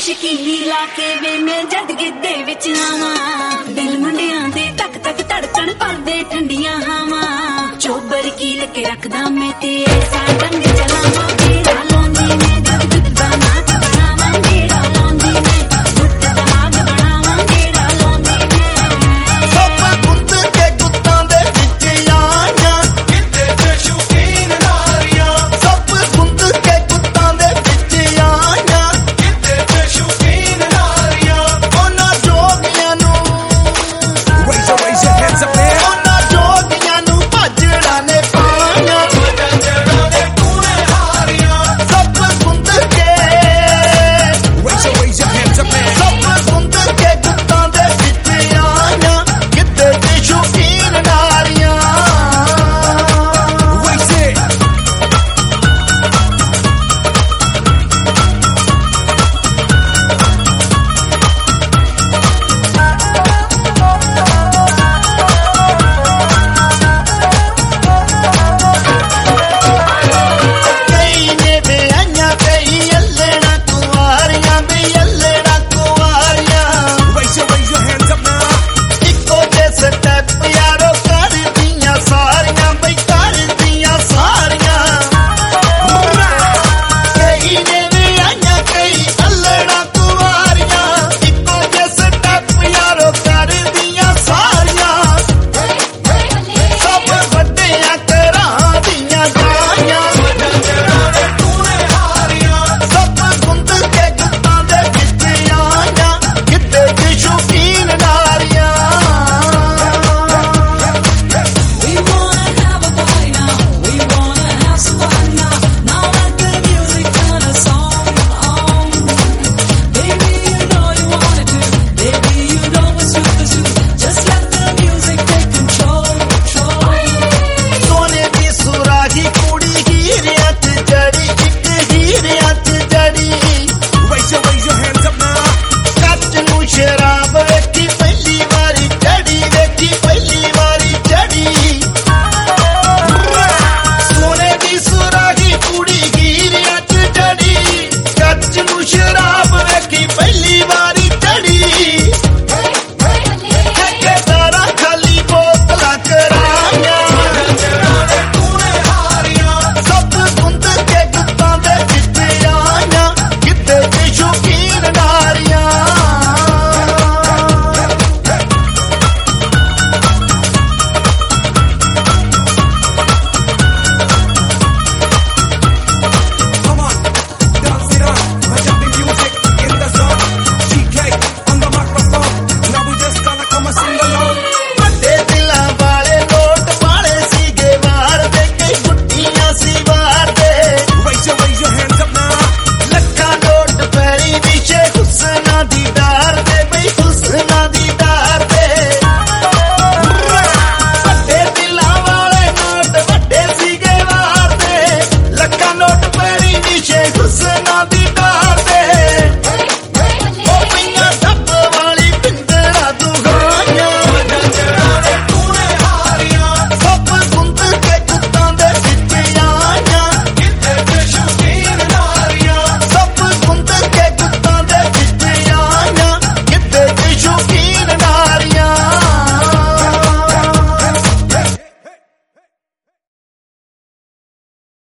ਸ਼ਕੀਨੀ ਲਾ ਕੇ ਵੇ ਮੈਂ ਜਦ ਗਿੱਧੇ ਵਿੱਚ ਆਵਾਂ ਦਿਲ ਮੁੰਡਿਆਂ ਦੇ ਤੱਕ ਤੱਕ ਧੜਕਣ ਭਰਦੇ ਠੰਡੀਆਂ ਹਵਾਂ ਚੋਬਰ ਕੀਲ ਕੇ ਰੱਖਦਾ ਮੈਂ ਤੇ ਐਸਾ ਰੰਗ ਚਲਾਵਾਂ ਤੇਰਾ ਲਾਉਂਦੀ ਮੈਂ ਜਦ ਗਿੱਧਾ ਨਾਚ ਬਣਾਵਾਂ ਤੇਰਾ ਲਾਉਂਦੀ ਮੈਂ ਗੁੱਤ ਦਿਮਾਗ ਬਣਾਵਾਂ ਤੇਰਾ ਲਾਉਂਦੀ ਮੈਂ ਸਭ ਗੁੱਤ ਕੇ ਗੁੱਤਾਂ ਦੇ ਵਿੱਚ ਆਈਆਂ ਗਿੱਧੇ ਤੇ ਸ਼ੌਕੀਨ ਨਾਰੀਆਂ ਸਭ ਗੁੱਤ ਕੇ ਗੁੱਤਾਂ ਦੇ ਵਿੱਚ ਆਈਆਂ ਗਿੱਧੇ ਤੇ ਸ਼ੌਕੀਨ ਨਾਰੀਆਂ ਉਹਨਾਂ ਜੋਗੀਆਂ ਨੂੰ Raise your hands up there. ਉਹਨਾਂ ਜੋਗੀਆਂ ਨੂੰ ਭਾਜੜਾਂ ਨੇ ਪਾਈਆਂ ਭਾਜੜਾਂ ਨੇ ਤੂਨੇ ਹਾਰੀਆਂ ਸਭ ਗੁੱਤ ਕੇ Raise your hands up there. ਸਭ ਗੁੱਤ ਕੇ ਗੁੱਤਾਂ ਦੇ ਵਿੱਚ ਆਈਆਂ ਗਿੱਧੇ ਤੇ ਸ਼ੌਕੀਨ ਨਾਰੀਆਂ Raise it. ਕਈ ਨੇ ਵਿਆਹੀਆਂ ਕਈ ਅੱਲੜਾਂ ਕੁਆਰੀਆਂ ਵੀ ਅੱਲੜਾਂ ਕੁਆਰੀਆਂ Raise your hands up now. ਇੱਕੋ ਜਿਹੇ ਸਟੈਪ ਯਾਰੋ ਕਰਦੀਆਂ ਸਾਰੀਆਂ ਬਈ ਕਰਦੀਆਂ ਸਾਰੀਆਂ ਕਈ ਨੇ ਵਿਆਹੀਆਂ ਕਈ ਅੱਲੜਾਂ ਕੁਆਰੀਆਂ ਇੱਕੋ ਜਿਹੇ ਸਟੈਪ ਯਾਰੋ ਕਰਦੀਆਂ ਸਾਰੀਆਂ ਸਭ ਵੱਡਿਆਂ ਘਰਾਂ ਦੀਆਂ ਗਾਈਆਂ ਸਭ ਗੁੰਦ ਕੇ ਗੁੱਤਾਂ ਦੇ ਵਿੱਚ ਆਈਆਂ ਗਿੱਧੇ ਦੀ ਸ਼ੌਕੀਨ ਨਾਰੀਆਂ We wanna have a party now. We wanna have some fun now. Now let the music turn us on. Baby, you know you want it to. Baby, you know it's super. Just let the music take control. ਸੋਨੇ ਦੀ ਸੁਰਾਹੀ ਕੁੜੀ ਹੀਰਿਆਂ 'ਚ ਜੜੀ ਇੱਕ ਹੀਰਿਆਂ 'ਚ ਜੜੀ Raise your hands up now. ਕੱਚ ਨੂੰ ਸ਼ਰਾਬ ਵੇਖੀ ਪਹਿਲੀ ਵਾਰੀ ਚੜੀ ਵੇਖੀ ਪਹਿਲੀ ਵਾਰੀ ਚੜੀ ਸੋਨੇ ਦੀ ਸੁਰਾਹੀ ਕੁੜੀ ਹੀਰਿਆਂ 'ਚ ਜੜੀ ਕੱਚ ਨੂੰ ਸ਼ਰਾਬ